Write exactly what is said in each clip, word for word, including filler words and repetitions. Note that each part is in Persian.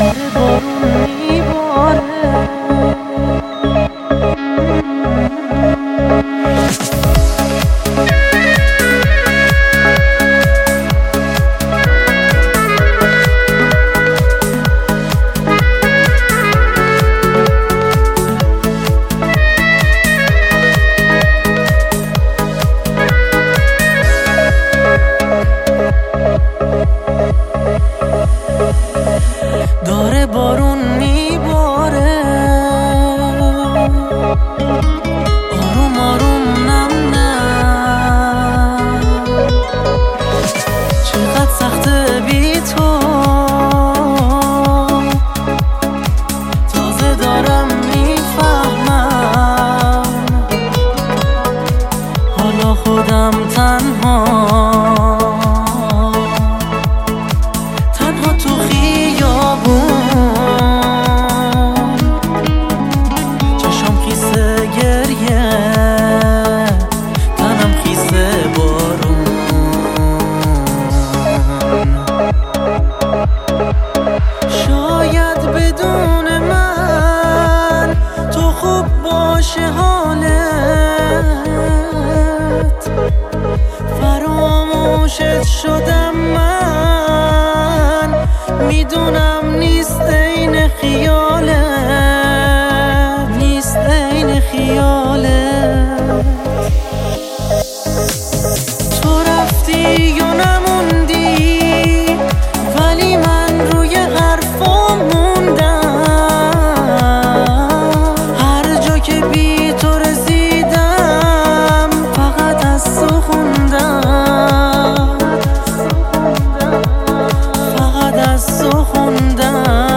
داره بارون میباره، آروم آروم نم نم. چقدر سخته بی تو، تازه دارم میفهمم حالا خودم تنها فراموشت شدم من، میدونم نیست عین خیالت، نیست عین خیالت. تو رفتی یا نموندی، ولی من روی حرفام موندم. هر جا که بی تو رسیدم فقط از تو خوندم، فقط از تو خوندم.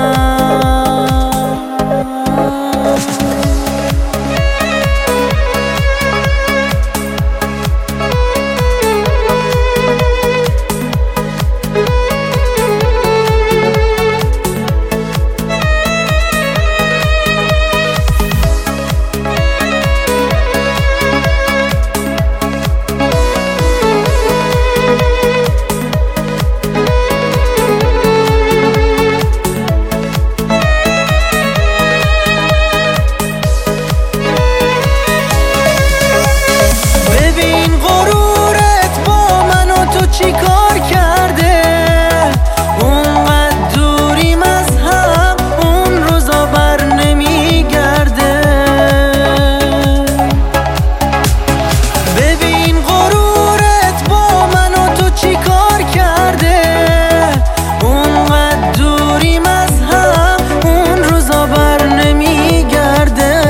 چی کار کرده اونقدر دوریم از هم، اون روزا بر نمیگرده. ببین غرورت با من و تو چی کار کرده اونقدر دوریم از هم، اون روزا بر نمیگرده.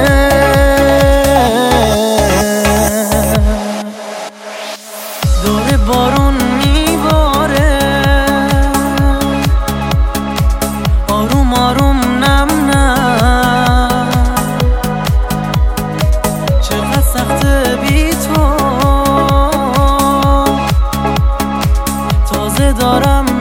داره بارون میباره، آروم آروم نم نم. چقدر سخته بی تو، تازه دارم